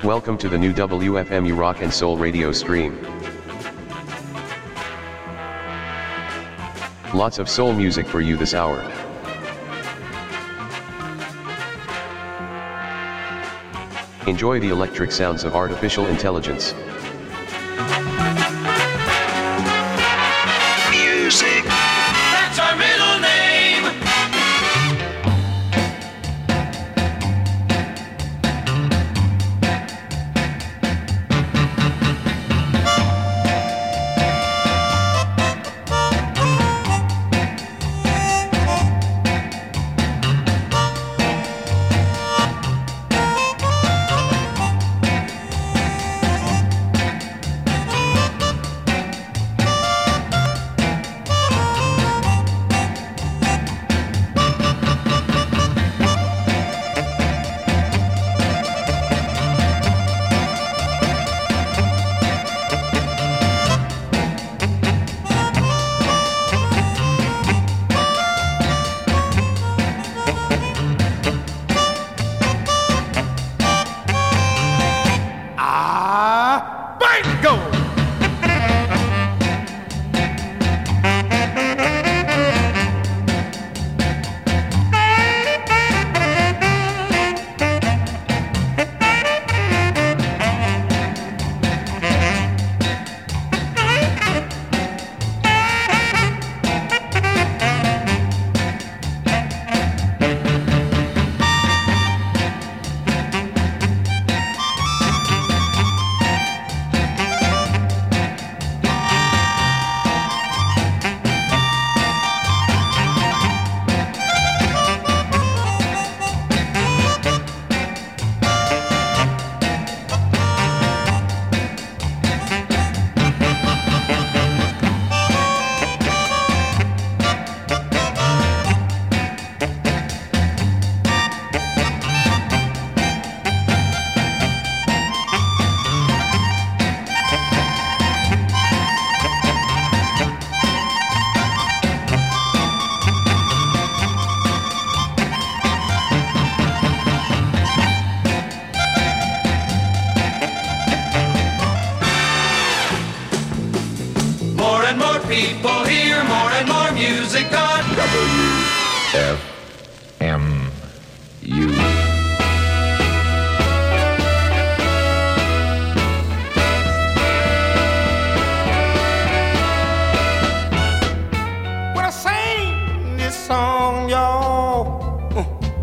Welcome to the new WFMU Rock and Soul radio stream. Lots of soul music for you this hour. Enjoy the electric sounds of artificial intelligence. Music. That's our middle name. People hear more and more music on WFMU. When I sing this song, y'all,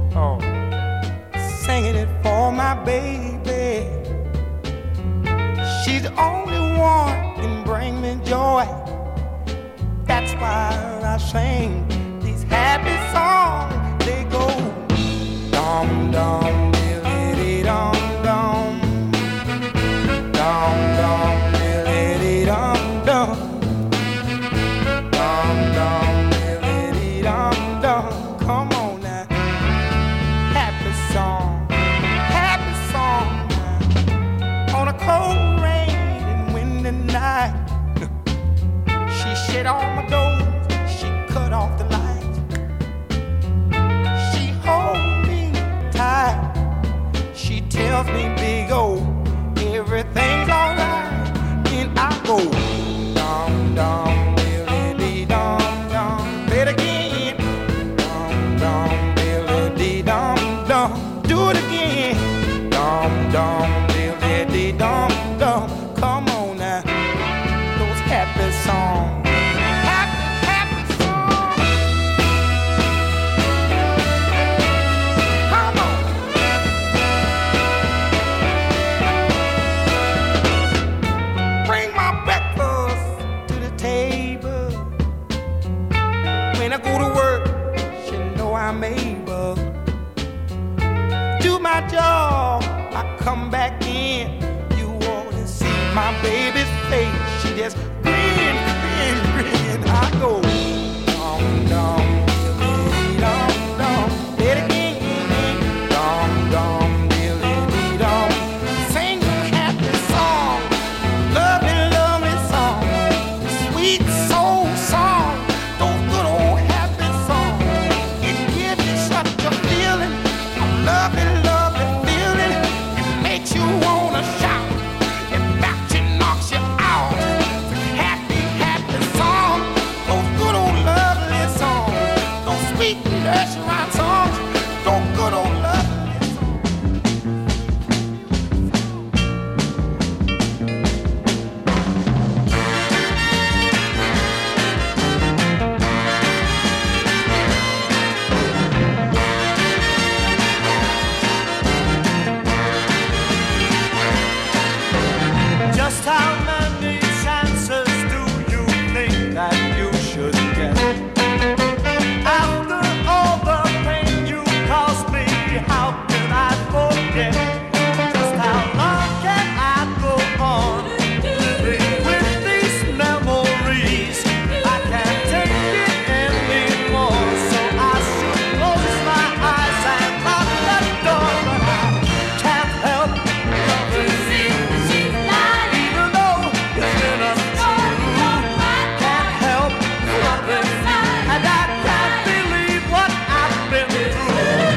singing it for my baby. She's the only one can bring me joy. That's why I sing these happy songs. They go dum dum diddly dum dum, dum dum diddly dum dum, dum dum diddly dum dum. Come on now, happy song now. On a cold rain and windy night. She shut all my doors, she cut off the lights. She holds me tight. She tells me, big O, everything's alright. Then I go dum dum diddly dum dum. Play it again. Dum dum diddly dum dum. Do it again. Dum dum diddly dum dum. Come on now, those happy songs. I'm able do my job. I come back in, you ought to see my baby's face. She just grin. I go dum dum diddly dum dum. Play it again. Dum dum diddly dum. Sing a happy song, lovely song, sweet soul song. Those good old happy songs. It gives you such a feeling, a lovely feeling. It makes you wanna sweet nursery rhyme songs, no good old love. Just how many chances do you think that you should get? After all the pain you caused me, how can I forget? Just how long can I go on living with these memories? I can't take it anymore, so I should close my eyes and lock the door. But I can't help loving you. Even though it's been untrue, can't help loving you, and I can't believe what I've been through.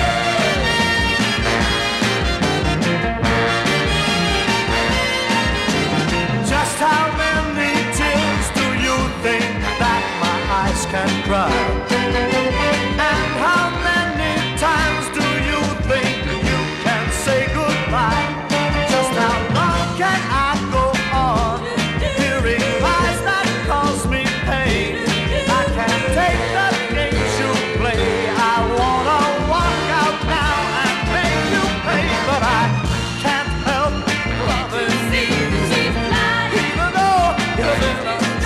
Just how many tears do you think that my eyes can cry? And how many times do you think you can say goodbye? Just how long can I go on hearing lies that cause me pain? I can't take the games you play. I wanna walk out now and make you pay, but I can't help loving you. Even though you've been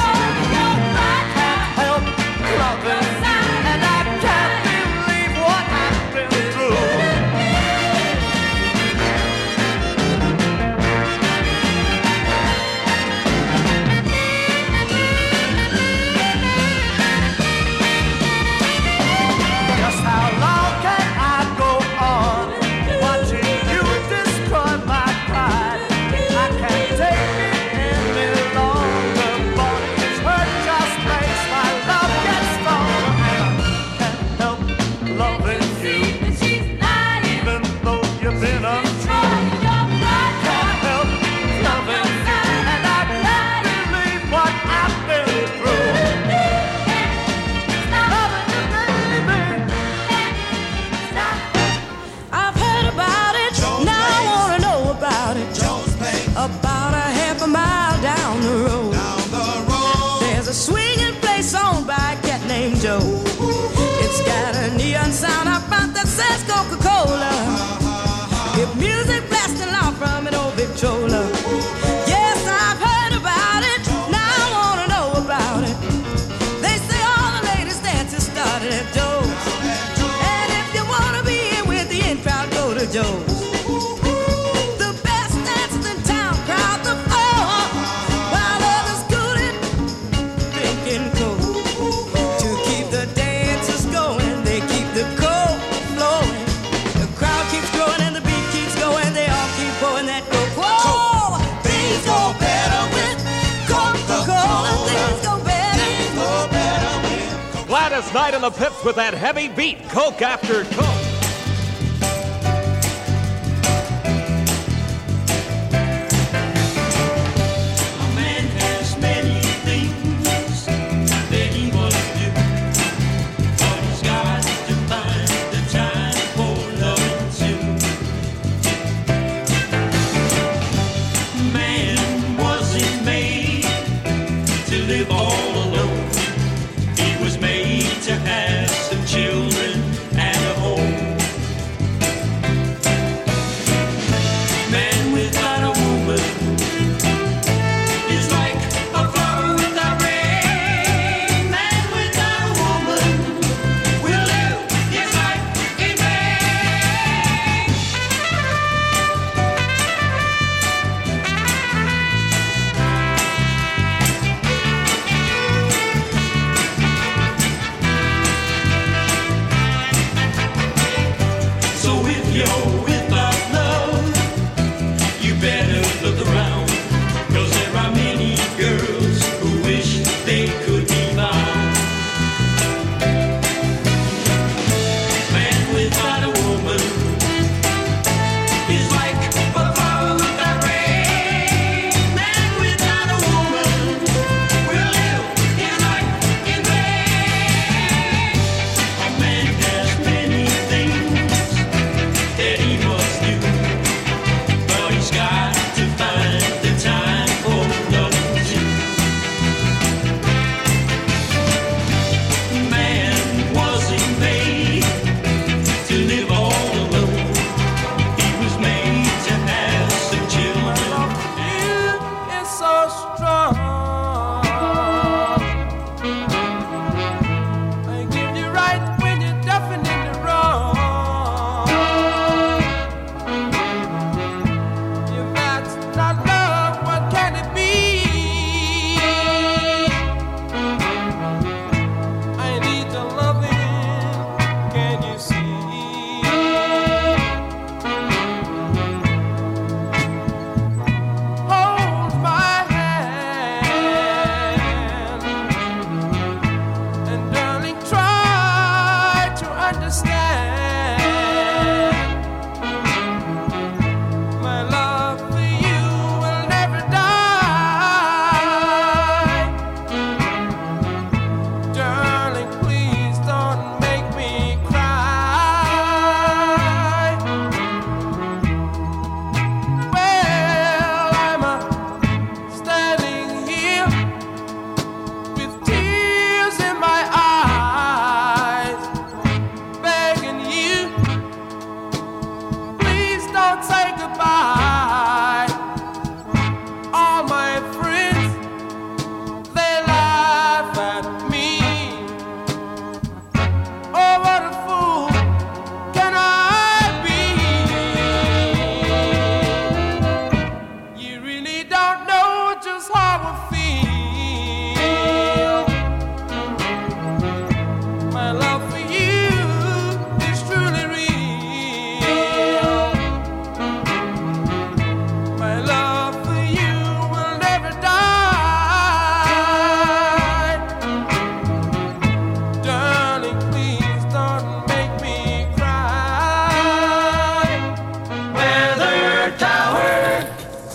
can't help loving you, and I can't believe what I've been through. Just how long can I go on watching you destroy my pride? I can't take it any longer. Body's hurt just makes my love get stronger, and I can't help loving you. Even though you've been untrue, can't help loving you, and I can't believe what I've been through. Loving you, baby. I've heard about it, now I wanna know about it. About a half a mile down the road, there's a swinging place owned by a cat named Joe. It's got a neon sign up front that says Coca-Cola. With music blasting out from an old Victrola. Yes, I've heard about it, now I wanna know about it. They say all the latest dances started at Joe's. And if you wanna be in with the in crowd, go to Joe's. The best dancers in town crowd the floor, while others cooling, drinking coke. To keep the dancers going, they keep the coke flowing. The crowd keeps growing and the beat keeps going. They all keep pouring that coke. Whoa! Things go better with Coca-Cola. Things go better. Gladys Knight and the Pips with that heavy beat, Coke after Coke. A man has many things that he must do, but he's got to find the time for loving too. Man wasn't made to live all alone. He was made to have some children and a home.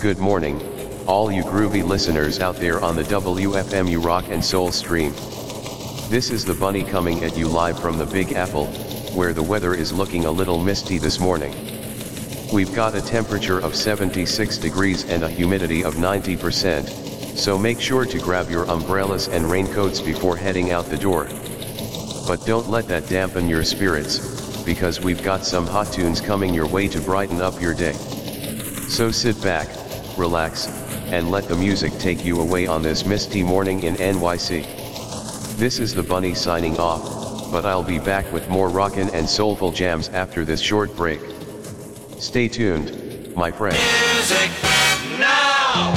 Good morning, all you groovy listeners out there on the WFMU Rock and Soul stream. This is the Bunny coming at you live from the Big Apple, where the weather is looking a little misty this morning. We've got a temperature of 76 degrees and a humidity of 90%, so make sure to grab your umbrellas and raincoats before heading out the door. But don't let that dampen your spirits, because we've got some hot tunes coming your way to brighten up your day. So sit back, relax, and let the music take you away on this misty morning in NYC. This is the Bunny signing off, but I'll be back with more rockin' and soulful jams after this short break. Stay tuned, my friend. Music now!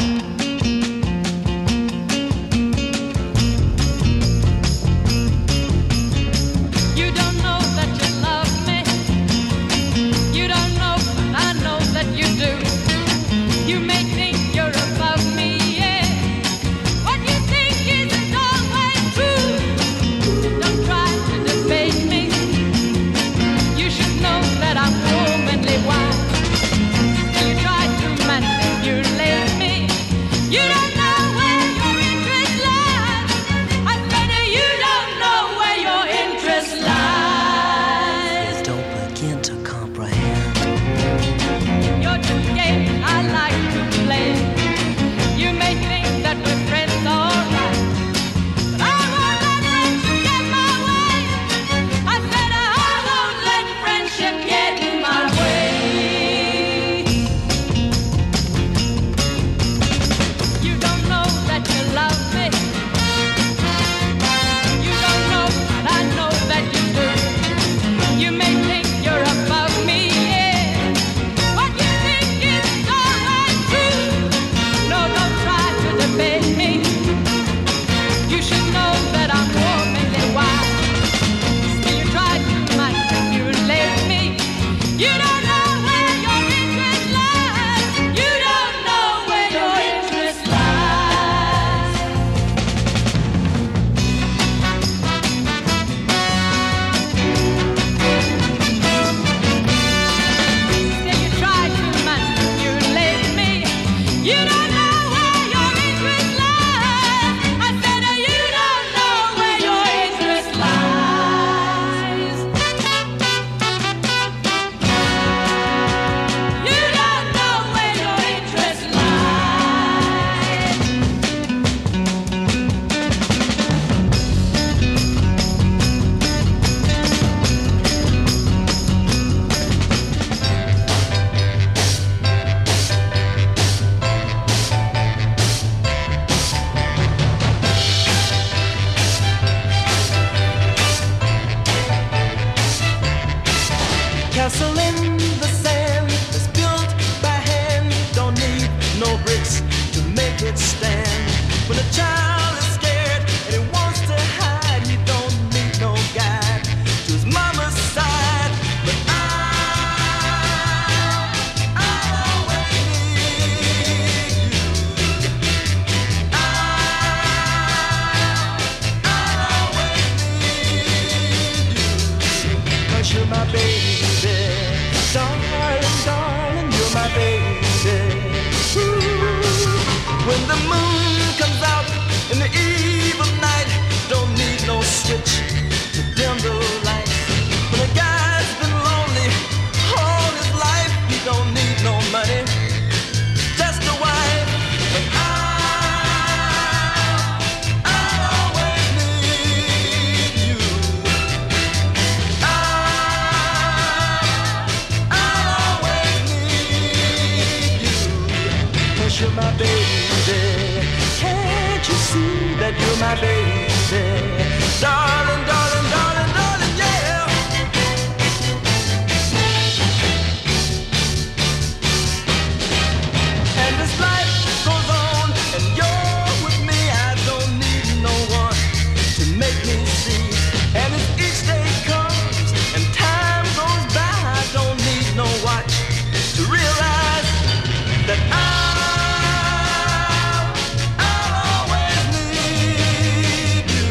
You don't know that you love me. You don't know, but I know that you do. You may think you're above me, yeah. What you think isn't always true. Don't try to debate me. You should know that I'm womanly wise. You try to manipulate me. You don't know where your interest lies. I said you don't know where your interest lies. Don't begin to comprehend. You're too gay, I like to play. You may think that we're friends, alright, but I won't let friendship get my way. I said I won't let friendship get in my way. You don't know that you love me. You don't know, but I know that you do. You may think you're above me, yeah. What you think is always true. No, don't try to debate me. You should know that I'm womanly wise. Still you try to manipulate me. You don't know where your interest lies. You don't know where your interest lies. Still you try to manipulate me. You don't know where your interest lies. I said you don't know where your interest lies. You don't know where your interest lies. Castle in the sand is built by hand. Don't need no bricks to make it stand. When a child is scared and he wants to hide, he don't need no guide to his mama's side. But I'll always need you. I'll always need you. 'Cause you're my baby. Darling, darling, you're my baby. Ooh. When the moon comes out in the eve of night, don't need no switch to dim the light. When a guy's been lonely all his life, he don't need no money, just a wife. But I'll always need you. I'll always need you. 'Cause you're my baby. Can't you see that you're my baby? Darling, darling, darling, darling, yeah. And this life goes on, and you're with me. I don't need no one to make me see. And as each day comes and time goes by, I don't need no watch to realize that I'll always need you.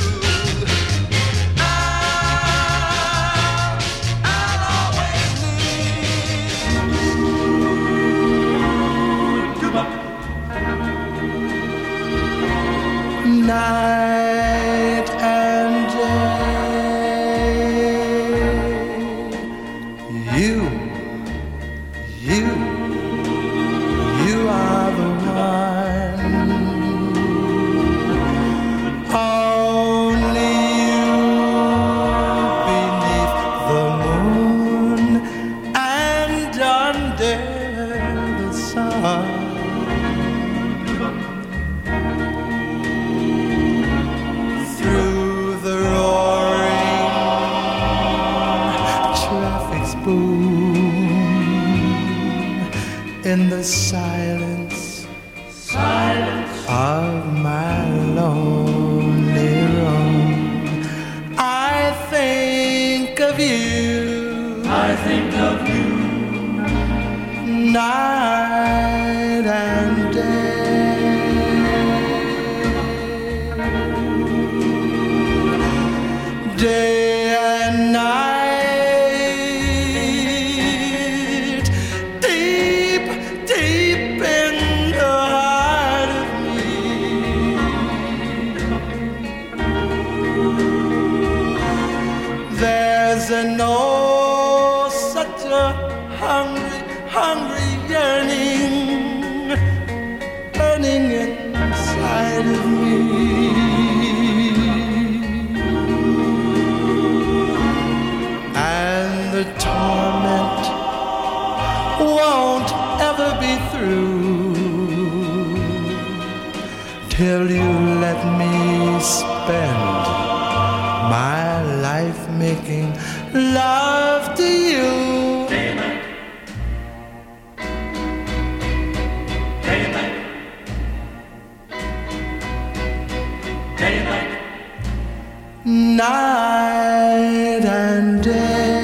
I'll always need you. silence, of my lonely room, I think of you. I think of you. Night and day, day and night, deep, deep in the heart of me. There's an oh, such a hungry, hungry yearning, burning inside of me. And the torment won't ever be through till you let me spend my life making love to you. Night and day.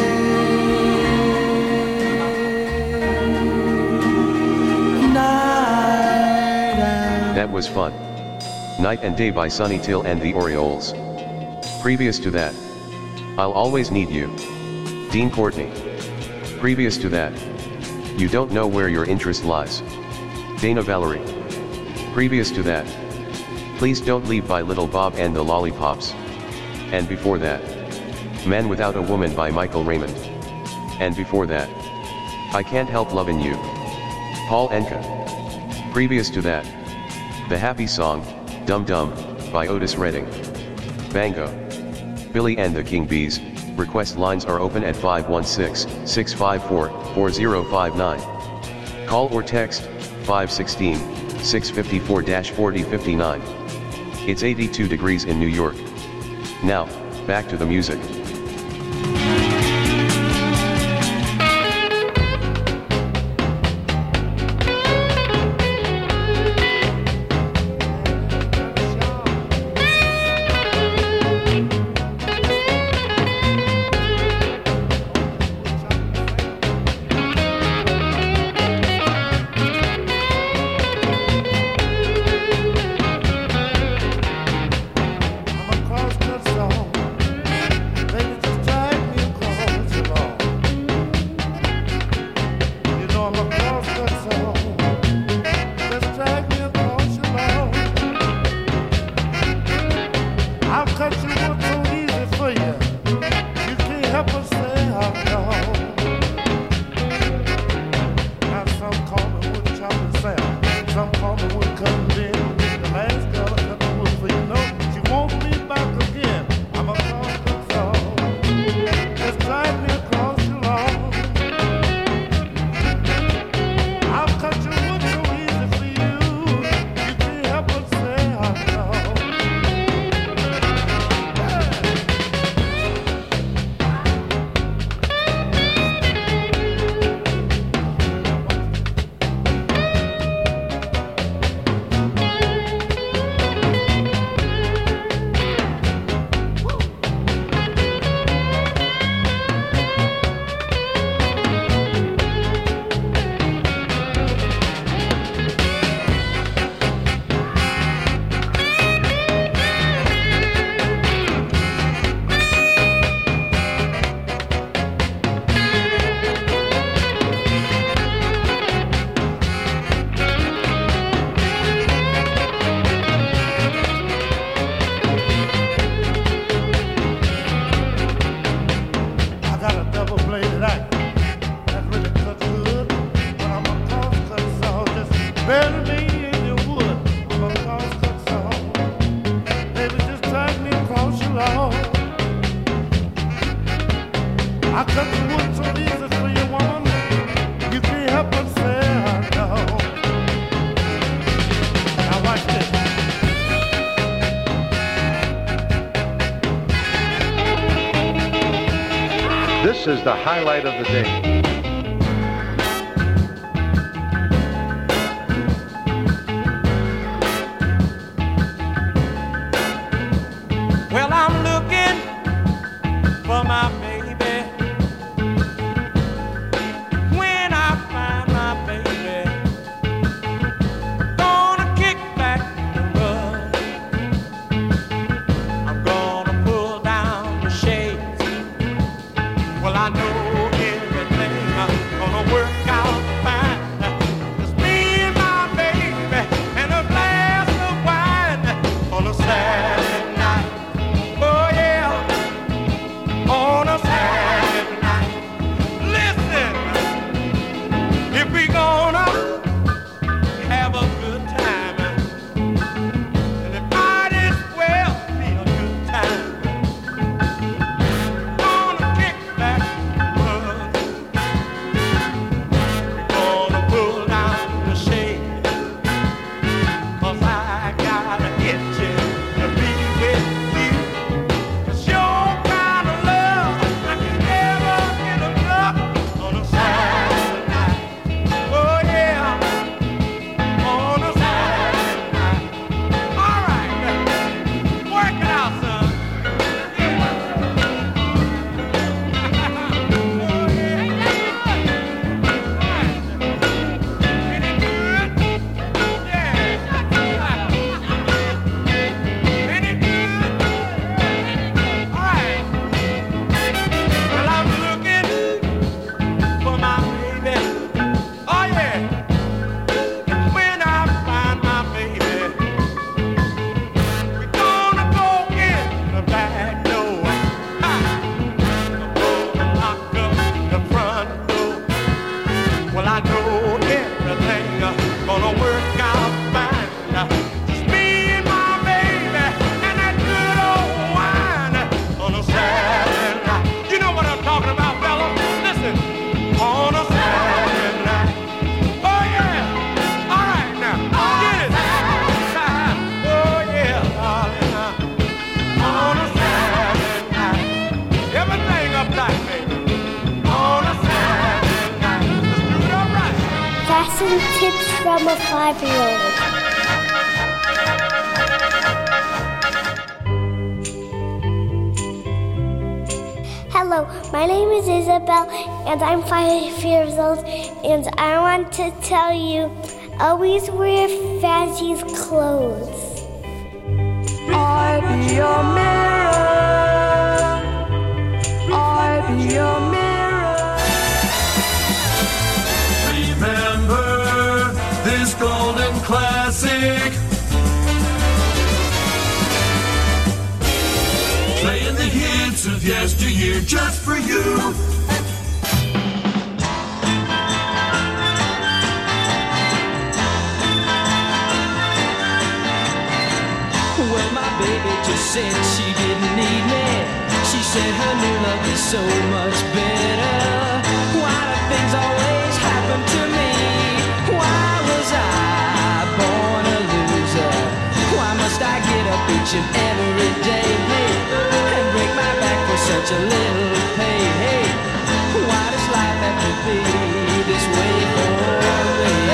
Night and That was fun. Night and Day by Sonny Till and the Orioles. Previous to that, I'll Always Need You, Dean Courtney. Previous to that, You Don't Know Where Your Interest Lies, Dana Valerie. Previous to that, Please Don't Leave by Little Bob and the Lollipops. And before that, Man Without a Woman by Michael Raymond. And before that, I Can't Help Lovin' You, Paul Anka. Previous to that, the happy song, Dum Dum, by Otis Redding. Bango. Billy and the King Bees. Request lines are open at 516-654-4059. Call or text, 516-654-4059. It's 82 degrees in New York. Now, back to the music. This is the highlight of the day. from a 5-year-old. Hello, my name is Isabel, and I'm 5 years old, and I want to tell you, always wear fancy clothes. I be your mirror. I be your mirror. Remember this golden classic. Playing the hits of yesteryear just for you. Well, my baby just said she didn't need me. She said her new love is so much better. Why do things always happen to me? Why was I born a loser? Why must I get up each and every day, hey, and break my back for such a little pay? Hey, why does life have to be this way for me?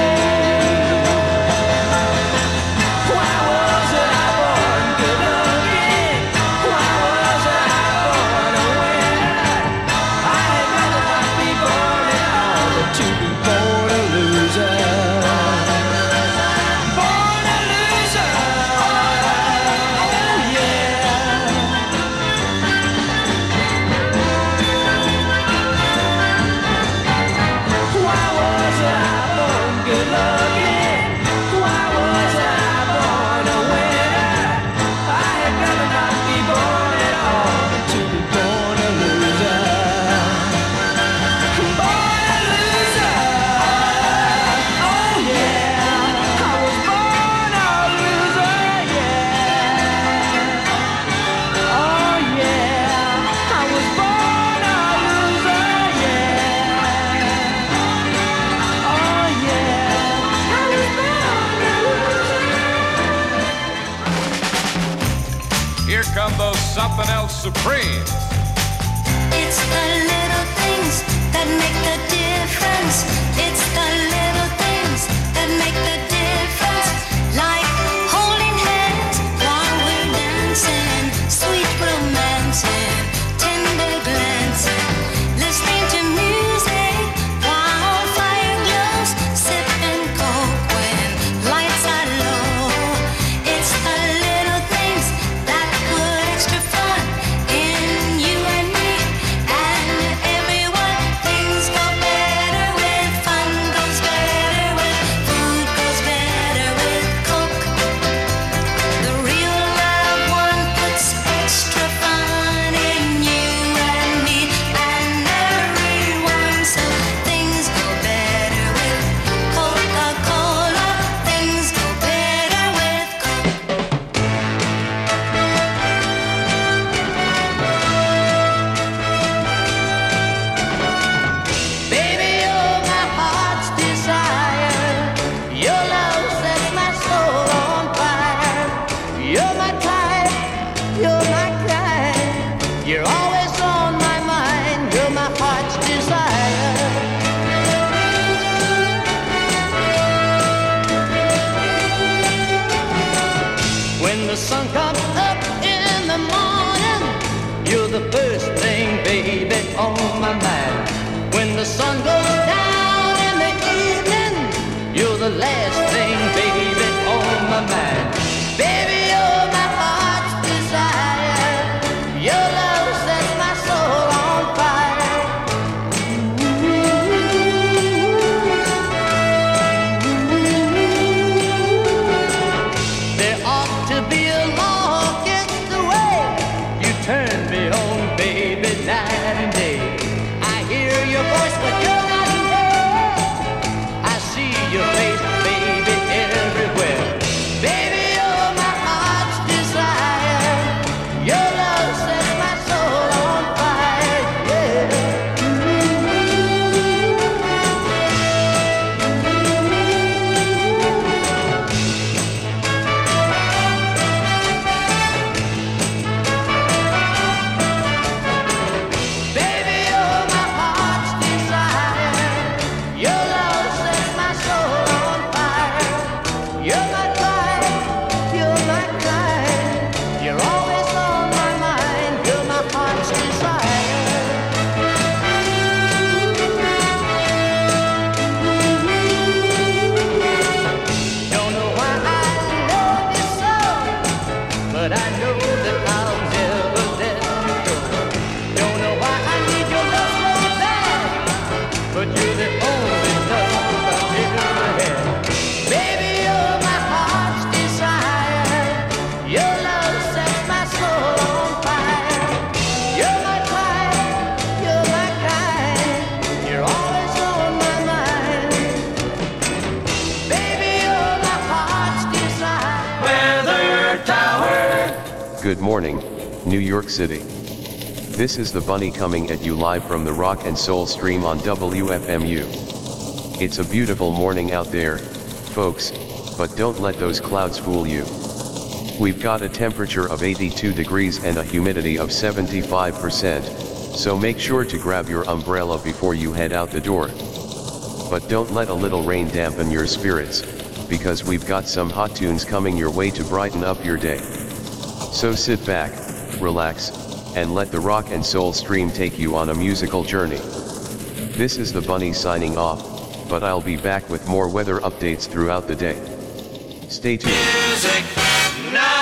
Something else supreme. It's the little things that make the difference. It's the little things that make the difference. Like holding hands while we're dancing, sweet romancing, tender glancing, listening to music while fire glows, sipping coke when lights are low. It's the little things that put extra fun in you and me and everyone. Things go better with fun, goes better with food, goes better with Coke. The real love one puts extra fun in you and me and everyone. So things go better with Coca-Cola. Things go better with Coke. Baby, you're my heart's desire. Your love sets my soul on fire. You're my type, you're my kind. You're always on my mind. You're my heart's desire. When the sun comes up in the morning, you're the first thing, baby, on my mind. When the sun goes down in the evening, you're the last thing, baby, on my mind. Baby, you're my heart's desire. Your love sets my soul on fire. There ought to be a law against the way you turn me on, baby, night and day. I hear your voice, but you're not here. I see your face, baby, everywhere. Baby, you're my heart's desire. Your love sets my soul on fire, yeah. Baby, you're my heart's desire. Good morning, New York City. This is the Bunny coming at you live from the Rock and Soul Stream on WFMU. It's a beautiful morning out there, folks, but don't let those clouds fool you. We've got a temperature of 82 degrees and a humidity of 75%, so make sure to grab your umbrella before you head out the door. But don't let a little rain dampen your spirits, because we've got some hot tunes coming your way to brighten up your day. So sit back, relax, and let the Rock and Soul Stream take you on a musical journey. This is the Bunny signing off, but I'll be back with more weather updates throughout the day. Stay tuned. Music now!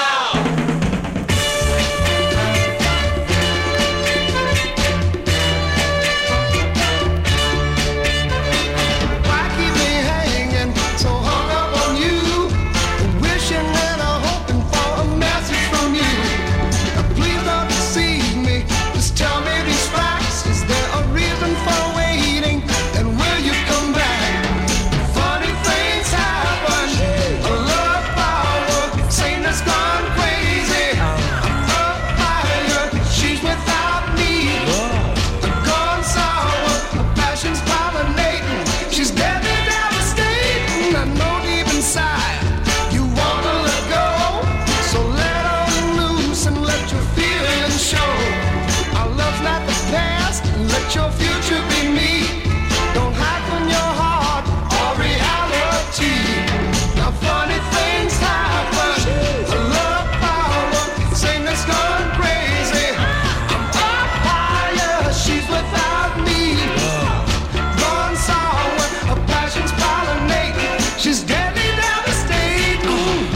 Your future be me. Don't hide from your heart or reality. Now funny things happen. A love power, sing that's gone crazy. I'm up higher, she's without me. Gone sour, her passion's pollinating. She's deadly devastating.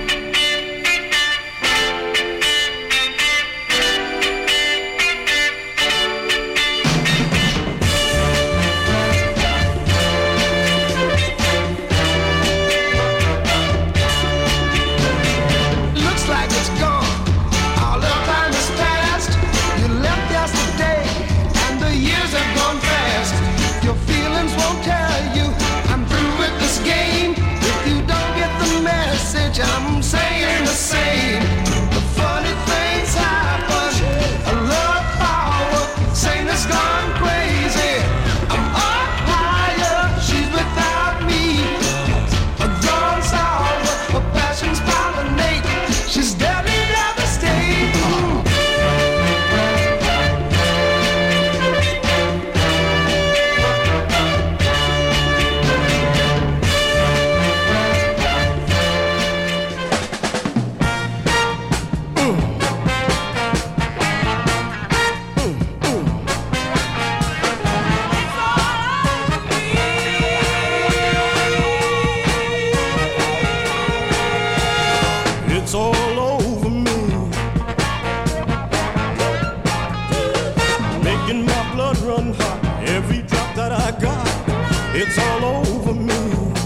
I'm saying the same. The funny things happen. A love power, saying it's gone crazy. I'm up higher, she's without me. A gone sour, her passion's pollinating. She's deadly devastating. It's all over me, making my blood run hot, every drop that I got. It's all over me,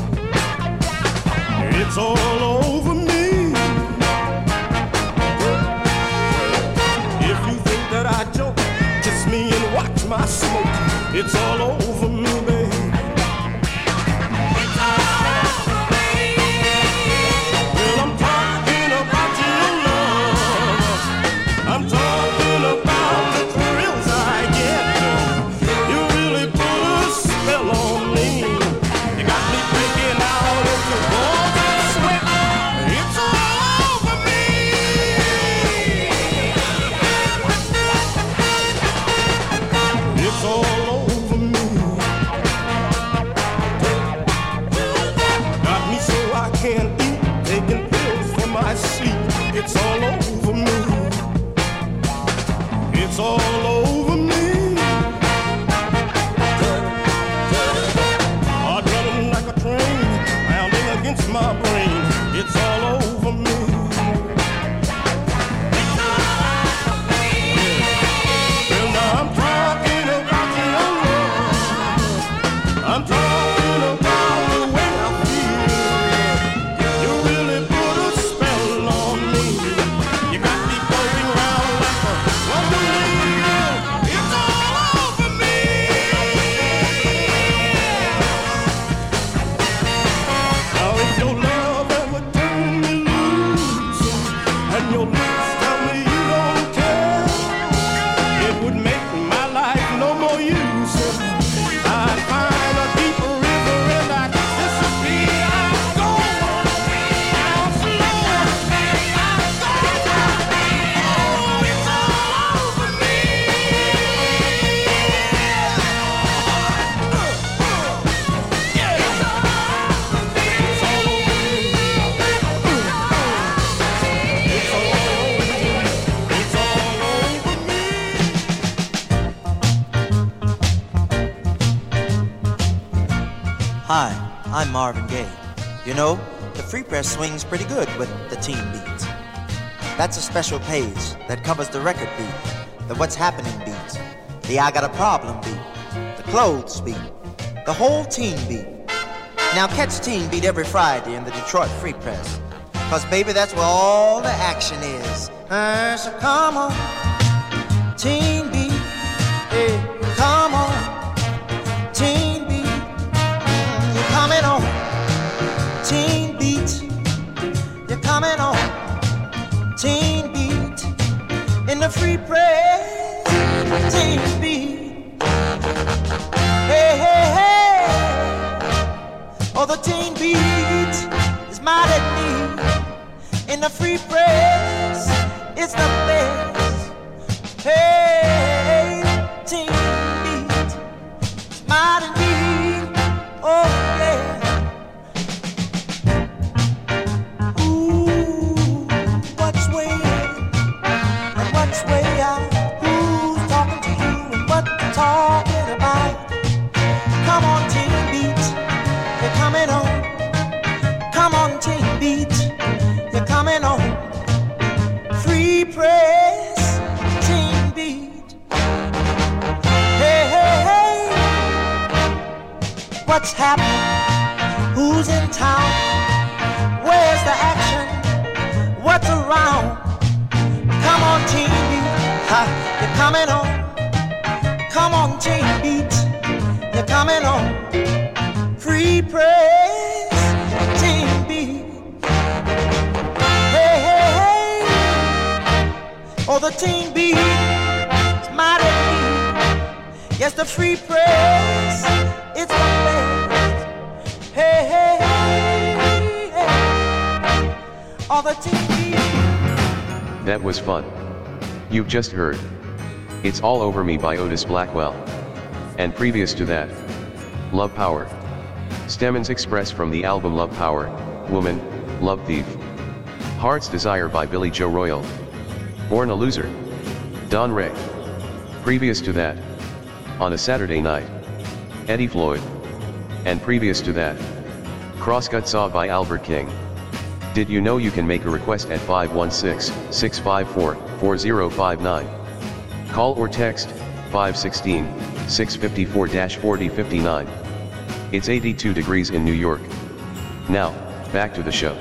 it's all over me. If you think that I joke, kiss me and watch my smoke. It's all over me, baby. I'm talking about the thrills I get. You really put a spell on me. You got me breaking out into balls of sweat. It's all over me. It's all over me. Hi, I'm Marvin Gaye. You know, the Free Press swings pretty good with the teen beats. That's a special page that covers the record beat, the What's Happening beats, the I Got a Problem beat, the Clothes beat, the whole teen beat. Now catch Teen Beat every Friday in the Detroit Free Press. Cause baby, that's where all the action is. So come on, Teen Beat, hey, come on, Teen Beat, you're coming on, Teen Beat, you're coming on, Teen Beat, in the Free Press, Teen Beat, hey, hey, hey. Oh, the teen beat is mad at me. In the Free Press, it's the best. Hey, teen beat is mad at me. Oh, yeah. Ooh, what's way in and what's way out? Who's talking to you and what they're talking about? Come on, teen beat. You're coming on, come on, Teen Beat, you're coming on, Free Press, Teen Beat, hey, hey, hey, what's happening, who's in town, where's the action, what's around, come on, Teen Beat, ha, you're coming on, come on, Teen Beat, you're coming on, Free Press, Teen Beat. Hey, hey, hey. Oh, the Teen Beat is mighty beat. Yes, the Free Press, it's the best. Hey, hey, hey, hey. Oh, the Teen Beat. That was fun. You've just heard It's All Over Me by Otis Blackwell. And previous to that, Love Power. Stemons Express from the album Love Power, Woman, Love Thief. Heart's Desire by Billy Joe Royal. Born a Loser. Don Ray. Previous to that, On a Saturday Night, Eddie Floyd. And previous to that, Crosscut Saw by Albert King. Did you know you can make a request at 516-654-4059? Call or text 516-654-4059. It's 82 degrees in New York. Now, back to the show.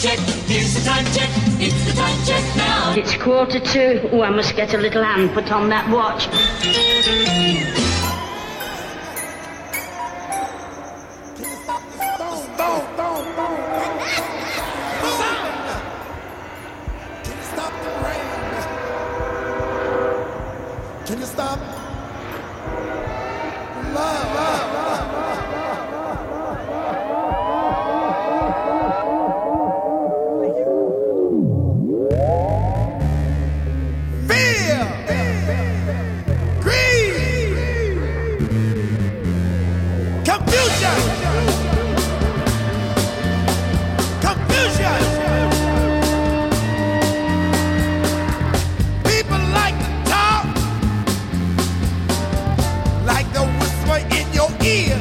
check. Here's the time check. It's the time check now. It's 1:45. Oh, I must get a little hand put on that watch. Can you stop? Love. Fear. Greed. Confusion. Confusion. People like to talk like the whisper in your ear.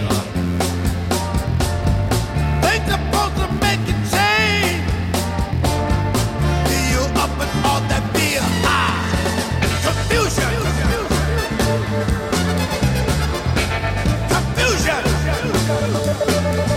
They supposed to make a change. Fill you up with all that fear. Confusion. Confusion.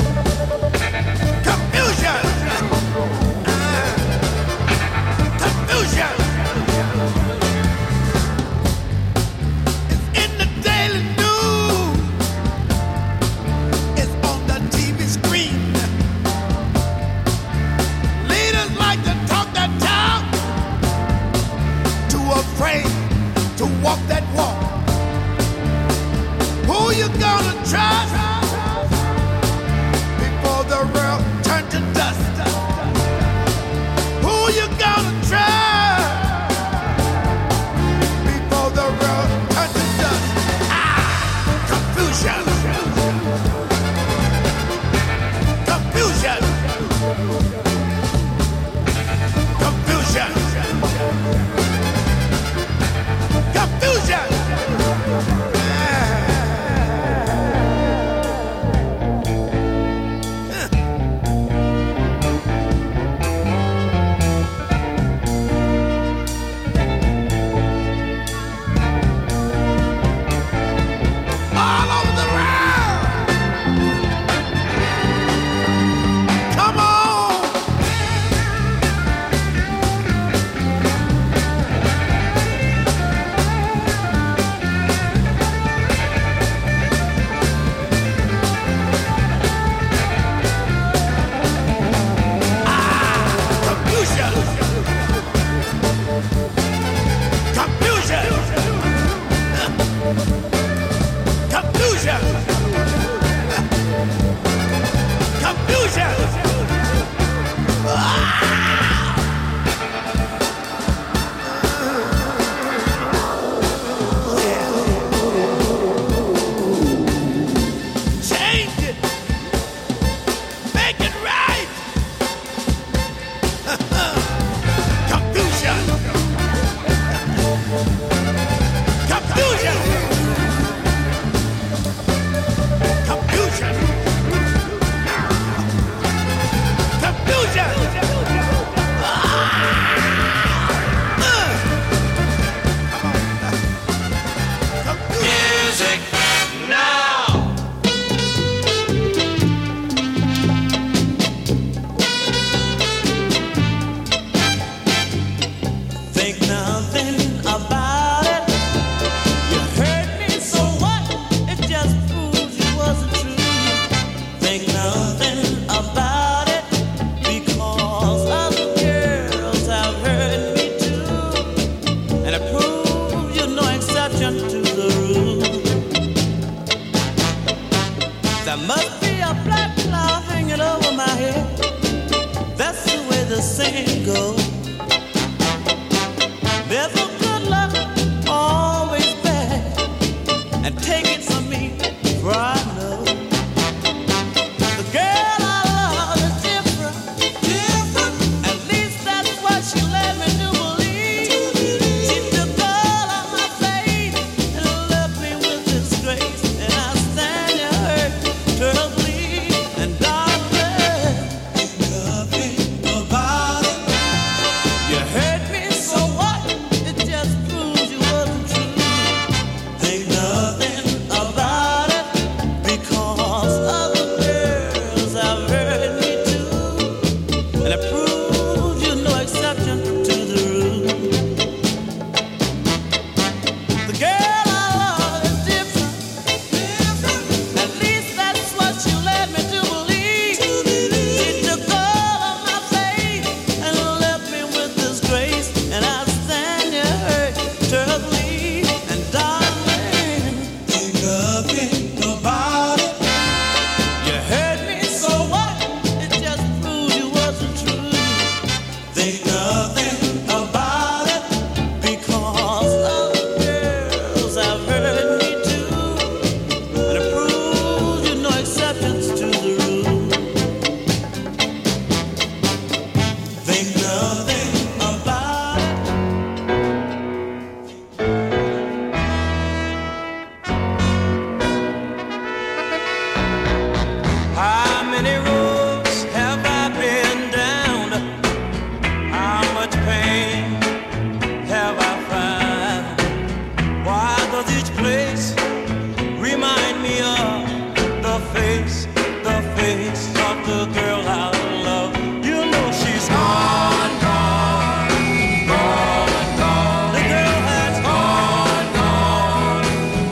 the girl I love. You know she's gone, gone, gone, gone. The girl has gone, gone,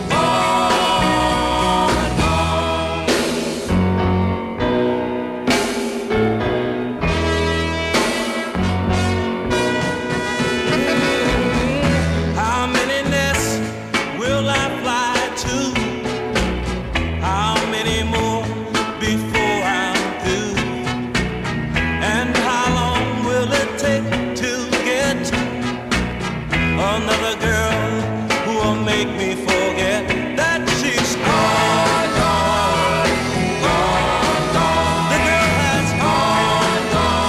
gone, gone. How many nests will I fly to? How many more before I'm through? And how long will it take to get another girl who will make me forget that she's gone, gone, gone, gone. The girl has gone,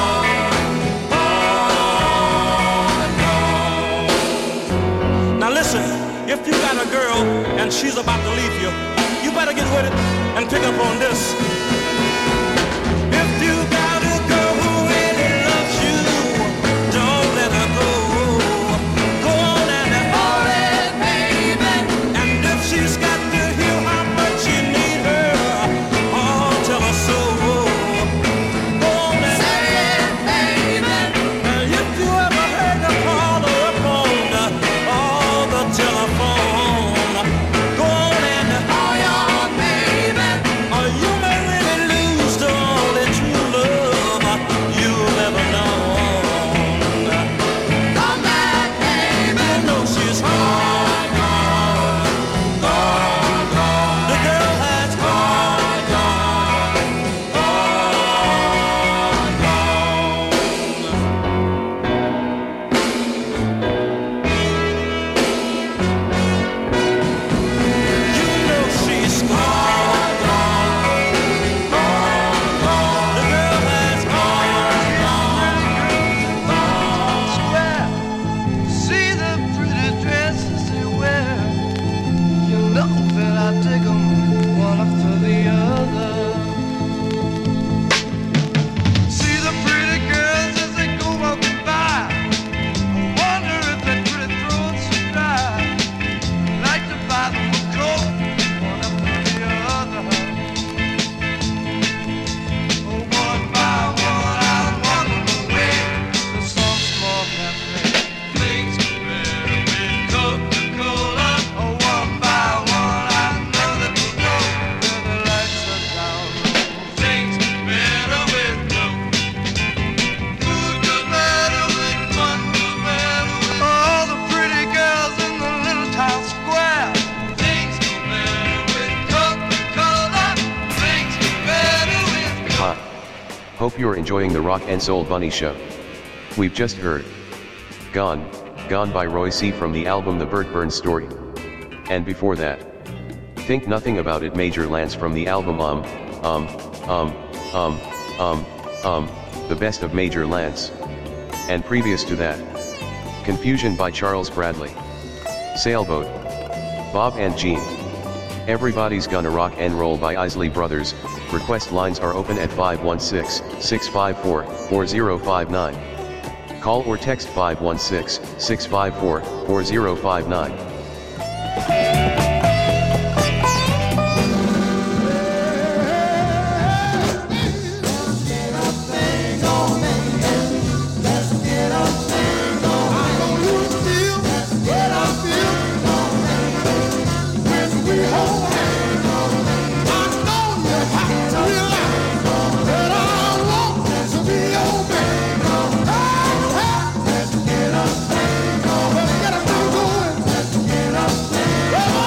gone, gone, gone. Now listen, if you got a girl and she's about to leave you, you better get with it and pick up on this. If you got a girl who really loves you, don't let her go. Go on and hold it, baby. And if she's got to hear how much you need her, oh, tell her so. Go on and say it, baby. And if you ever heard her call her up on the telephone, go on and call your baby, or you may really lose the only true love you've ever known. Come back, baby. You know she's gone, gone, gone, gone. The girl has gone, gone, you know she's gone, gone, gone, gone. The girl has gone, gone, gone. See the pretty dresses they wear. You know that I dig 'em one after the other. See the pretty girls as they go walking by. I wonder if their pretty throats are dry. I'd like to buy them a coat, one after the other. Oh, one by one I'll walk them away to some small cafe. Things get better with Coca-Cola. Oh, one by one I know that we'll go where the lights are down. Things get better with Coke. Food goes better with fun goes better with all the pretty girls in the little town square. Things go better with Coca-Cola. Things get better with Ha. Hope you're enjoying the Rock and Soul Bunny Show. We've just heard Gone, Gone by Roy C. from the album The Burt Burns Story. And before that, Think Nothing About It, Major Lance from the album The Best of Major Lance. And previous to that, Confusion by Charles Bradley. Sailboat, Bob and Jean. Everybody's Gonna Rock and Roll by Isley Brothers. Request lines are open at 516-654-4059. Call or text 516-654-4059. Let's get up.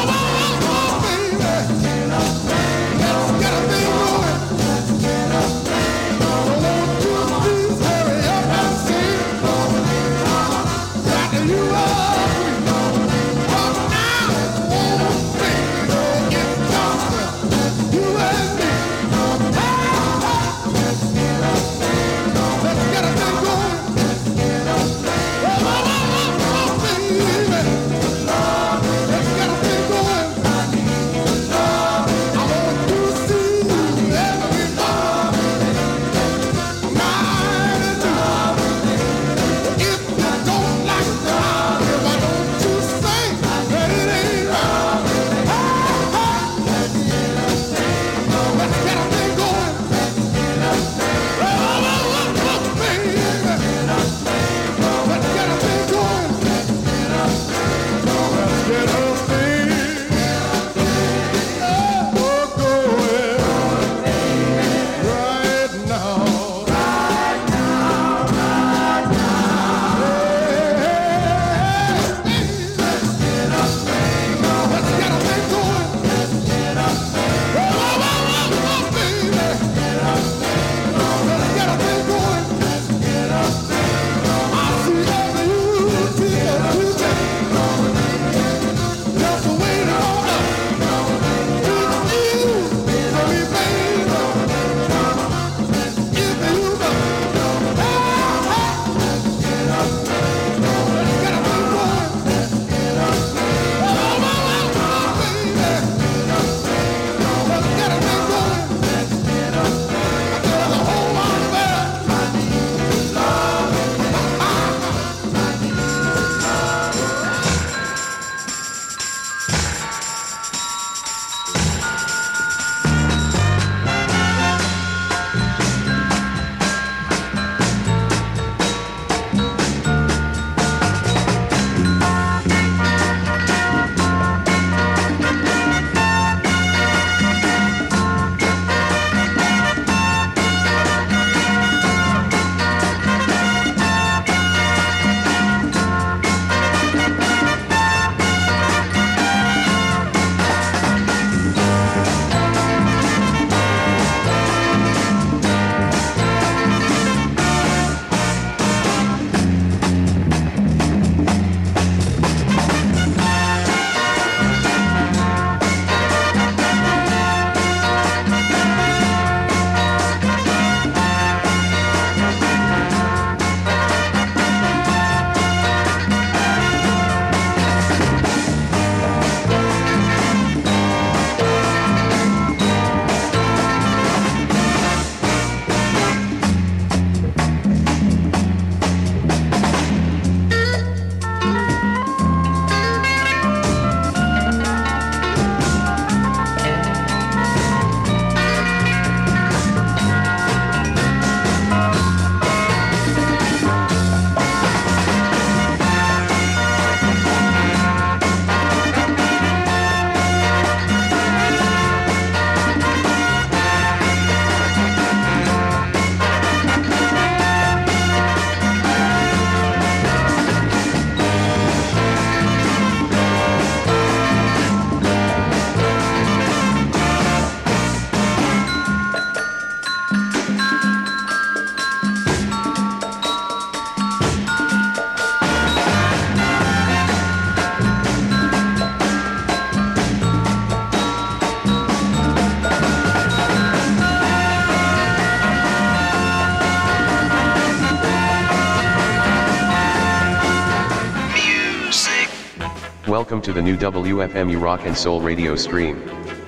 Welcome to the new WFMU Rock and Soul radio stream.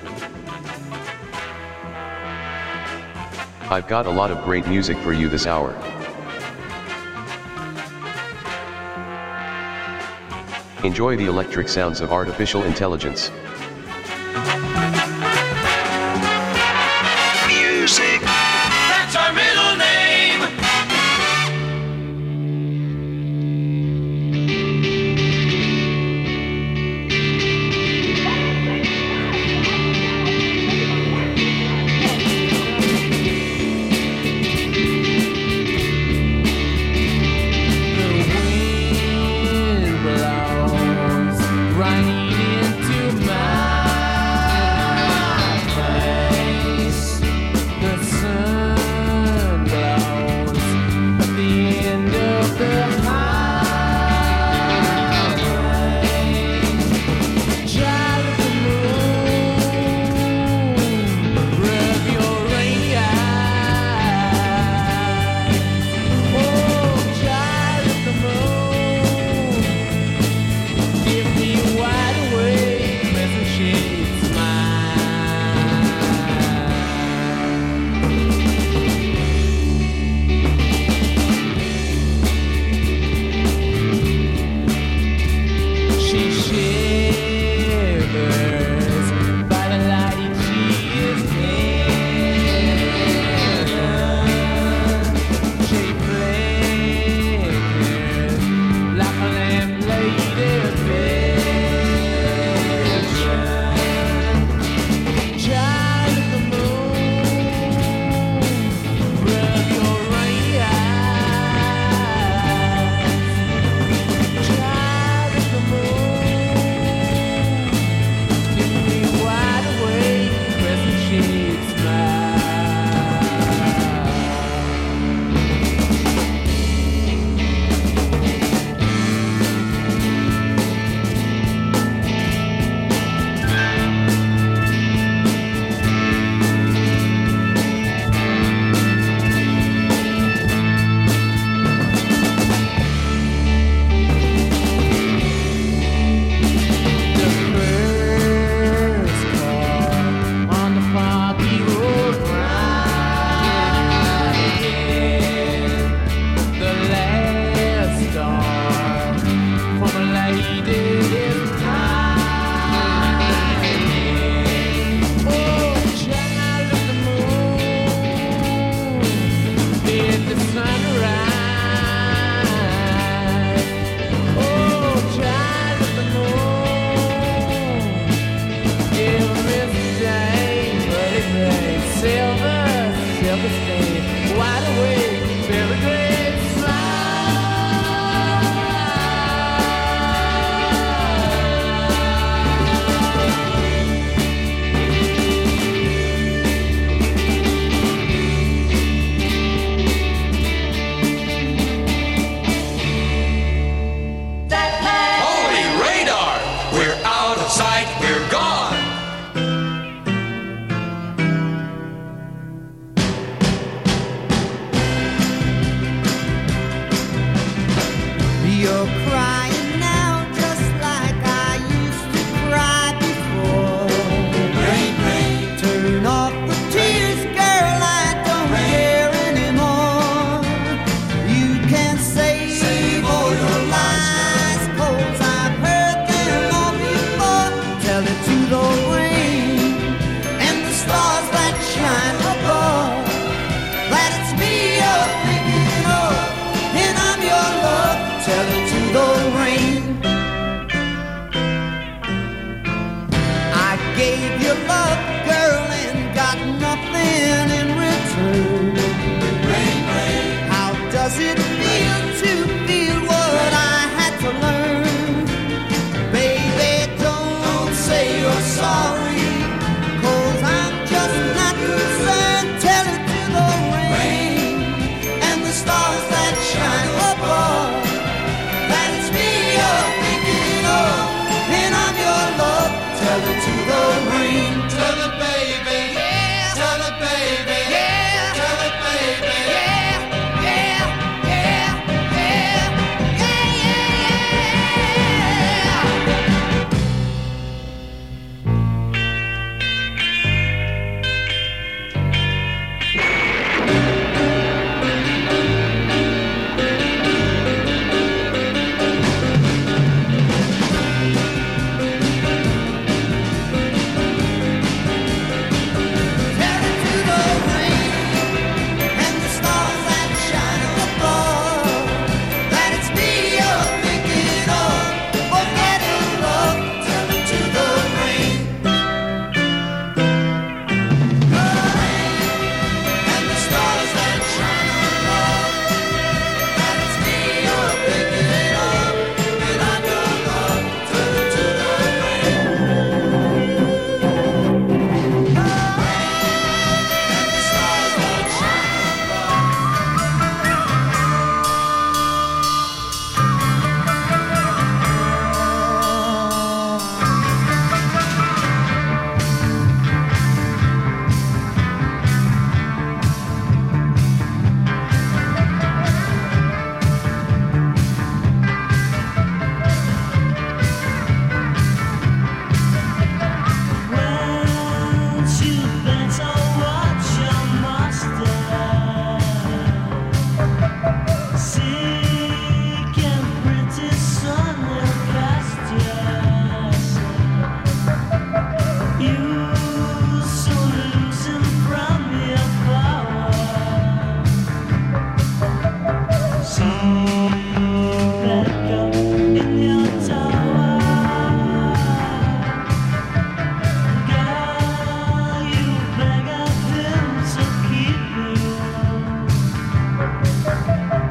I've got a lot of great music for you this hour. Enjoy the electric sounds of artificial intelligence. Music. That's our middle name. Right into my self-esteem. Wide awake, very great.